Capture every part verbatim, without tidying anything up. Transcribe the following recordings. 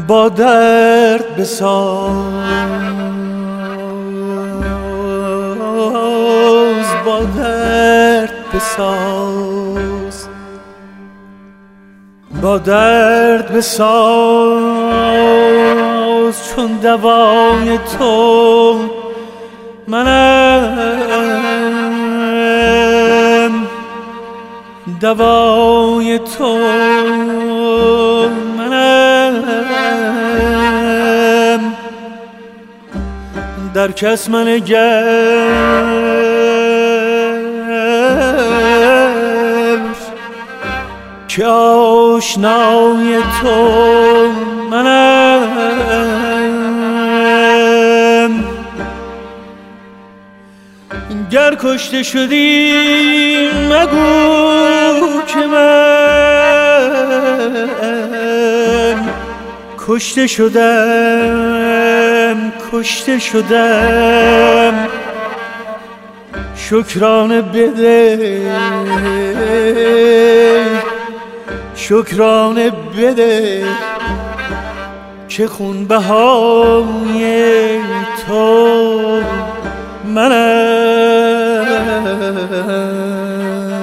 با درد بساز، با درد بساز، با درد بساز، چون دوای تو منم، دوای تو منم، در کس منگر که آشنای تو منم. گر کشته شدی مگو که من کشته شدم، کشته شدم، شکرانه بده، شکرانه بده که خونبهای تو منم.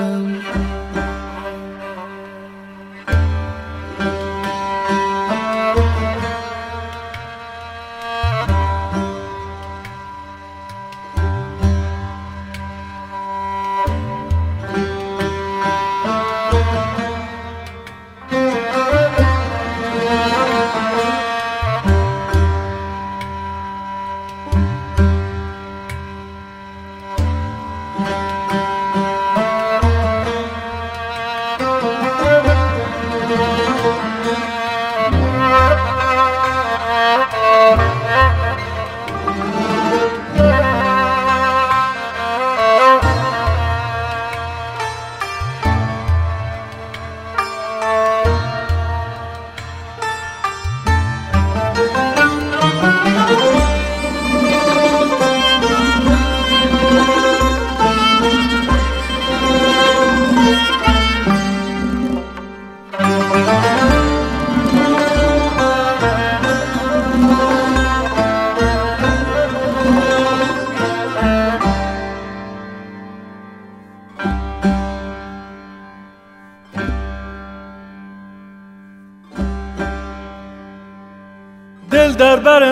دل در بر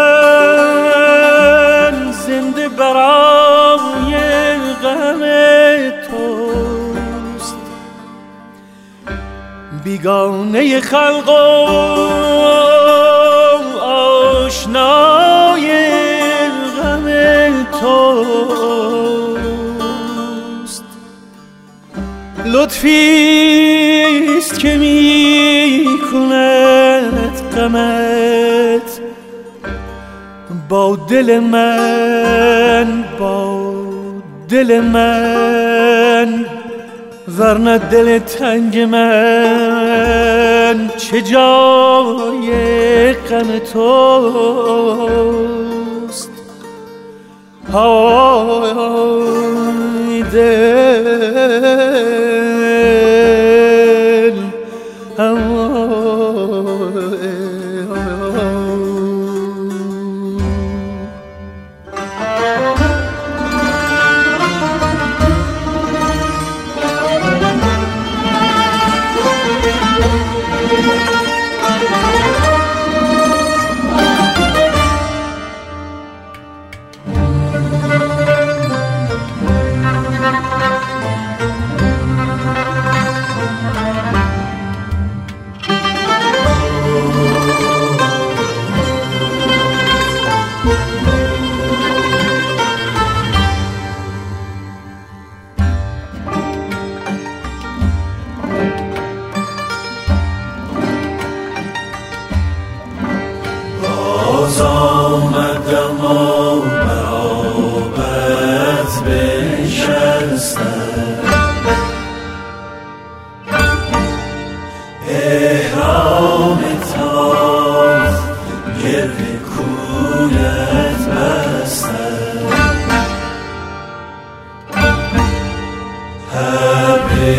من زنده برای غم توست، بیگانه خلق و آشنای غم توست. لطفیست که می کند غمت با دل من، با دل من، ورنه دل تنگ من چه جای غم توست. های دل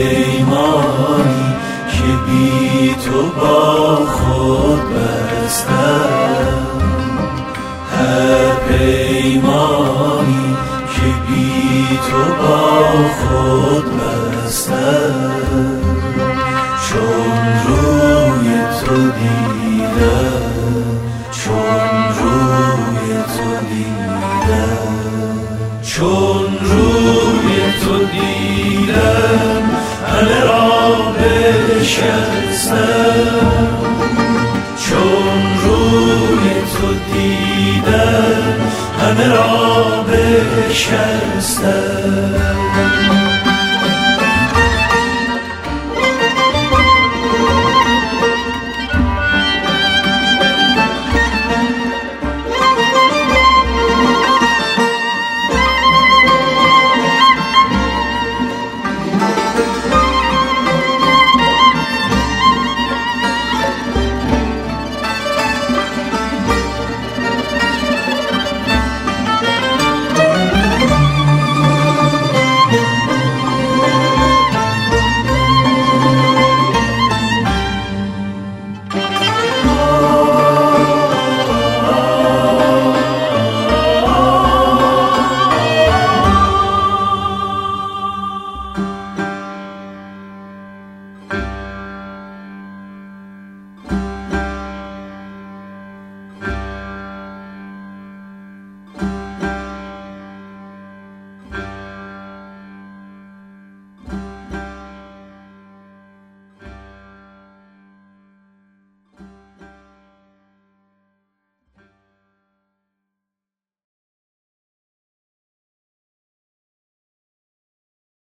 پیمانی که بی تو با خود بستم. تو با خود بستم، چون روی تو دیدم، چون روی تو دیدم، چون روی تو دیدم همه را بشکستم، چون روی تو دیدم همه را بشکستم.